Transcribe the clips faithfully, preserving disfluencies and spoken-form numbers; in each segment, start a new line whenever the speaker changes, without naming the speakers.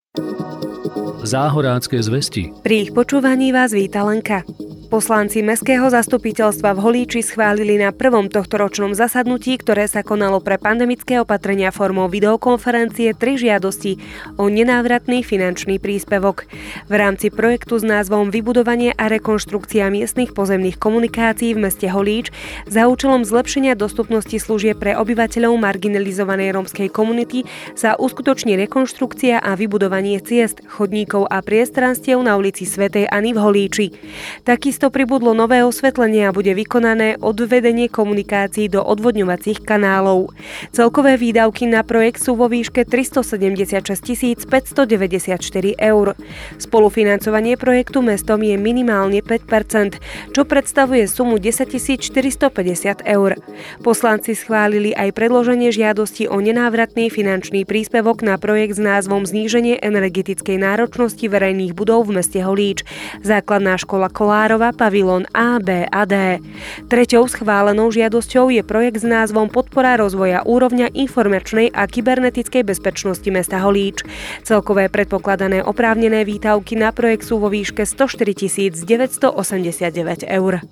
Záhorácké zvesti.
Pri ich počúvaní vás víta Lenka. Poslanci Mestského zastupiteľstva v Holíči schválili na prvom tohtoročnom zasadnutí, ktoré sa konalo pre pandemické opatrenia formou videokonferencie, tri žiadosti o nenávratný finančný príspevok. V rámci projektu s názvom Vybudovanie a rekonštrukcia miestnych pozemných komunikácií v meste Holíč za účelom zlepšenia dostupnosti služieb pre obyvateľov marginalizovanej rómskej komunity sa uskutoční rekonštrukcia a vybudovanie ciest, chodníkov a priestranstiev na ulici Svätej Anny v Holíči. Takisto to pribudlo nové osvetlenie a bude vykonané odvedenie komunikácií do odvodňovacích kanálov. Celkové výdavky na projekt sú vo výške tristosedemdesiatšesť tisíc päťstodeväťdesiatštyri eur. Spolufinancovanie projektu mestom je minimálne päť percent, čo predstavuje sumu desaťtisíc štyristopäťdesiat eur. Poslanci schválili aj predloženie žiadosti o nenávratný finančný príspevok na projekt s názvom Zníženie energetickej náročnosti verejných budov v meste Holíč. Základná škola Kolárova, pavilón A, B a D. Treťou schválenou žiadosťou je projekt s názvom Podpora rozvoja úrovňa informačnej a kybernetickej bezpečnosti mesta Holíč. Celkové predpokladané oprávnené výdavky na projekt sú vo výške stoštyri tisíc deväťstoosemdesiatdeväť eur.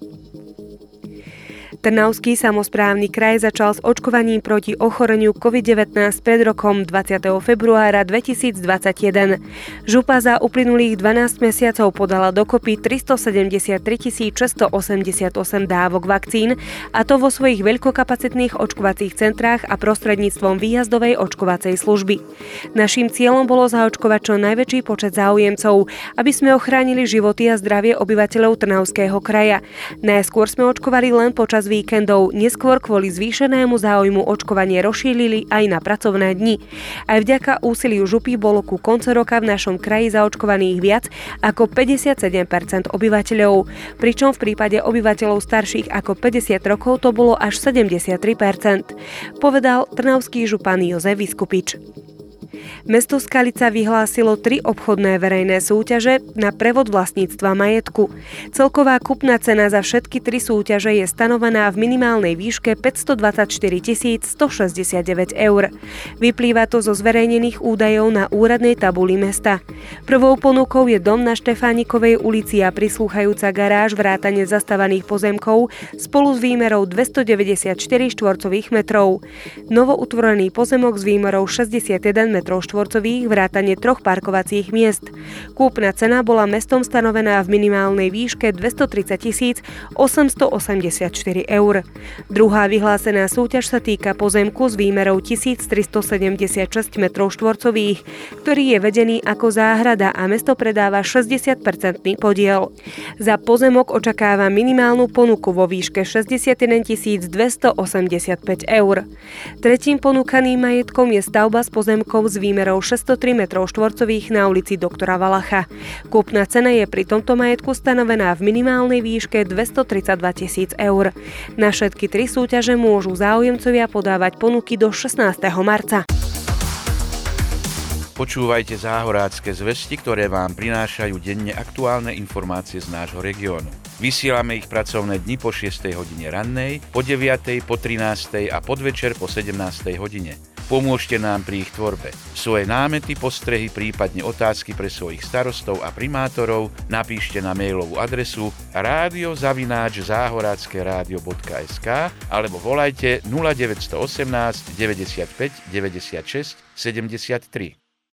Trnavský samosprávny kraj začal s očkovaním proti ochoreniu covid devätnásť pred rokom dvadsiateho februára dvetisícdvadsaťjeden. Župa za uplynulých dvanásť mesiacov podala dokopy tristosedemdesiattri tisíc šesťstoosemdesiatosem dávok vakcín, a to vo svojich veľkokapacitných očkovacích centrách a prostredníctvom výjazdovej očkovacej služby. Naším cieľom bolo zaočkovať čo najväčší počet záujemcov, aby sme ochránili životy a zdravie obyvateľov Trnavského kraja. Najskôr sme očkovali len počas víkendov, neskôr kvôli zvýšenému záujmu očkovanie rozšírili aj na pracovné dni. Aj vďaka úsiliu župy bolo ku koncu roka v našom kraji zaočkovaných viac ako päťdesiatsedem percent obyvateľov, pričom v prípade obyvateľov starších ako päťdesiat rokov to bolo až sedemdesiattri percent, povedal trnavský župan Jozef Vyskupič. Mesto Skalica vyhlásilo tri obchodné verejné súťaže na prevod vlastníctva majetku. Celková kupná cena za všetky tri súťaže je stanovená v minimálnej výške päťstodvadsaťštyri tisíc stošesťdesiatdeväť eur. Vyplýva to zo zverejnených údajov na úradnej tabuli mesta. Prvou ponukou je dom na Štefánikovej ulici a prislúchajúca garáž vrátane zastávaných pozemkov spolu s výmerou dvestodeväťdesiatštyri štvorcových metrov. Novoutvorený pozemok s výmerou šesťdesiatjeden metrov štvorcových vrátane troch parkovacích miest. Kúpna cena bola mestom stanovená v minimálnej výške dvestotridsať tisíc osemstoosemdesiatštyri eur. Druhá vyhlásená súťaž sa týka pozemku s výmerou tisíctristosedemdesiatšesť metrov štvorcových, ktorý je vedený ako záhrada a mesto predáva šesťdesiat percentný podiel. Za pozemok očakáva minimálnu ponuku vo výške šesťdesiatjeden tisíc dvestoosemdesiatpäť eur. Tretím ponúkaným majetkom je stavba s pozemkom s výmerou šesťstotri metrov štvorcových na ulici Doktora Valacha. Kúpna cena je pri tomto majetku stanovená v minimálnej výške dvestotridsaťdva tisíc eur. Na všetky tri súťaže môžu záujemcovia podávať ponuky do šestnásteho marca.
Počúvajte Záhorácké zvesti, ktoré vám prinášajú denne aktuálne informácie z nášho regiónu. Vysielame ich pracovné dni po šiestej hodine rannej, po deviatej, po trinástej a podvečer po sedemnástej hodine. Pomôžte nám pri ich tvorbe. Svoje námety, postrehy, prípadne otázky pre svojich starostov a primátorov napíšte na mailovú adresu rádio zavináč záhoracké rádio bodka es ká alebo volajte nula deväť jedna osem deväťdesiatpäť deväťdesiatšesť sedemdesiattri.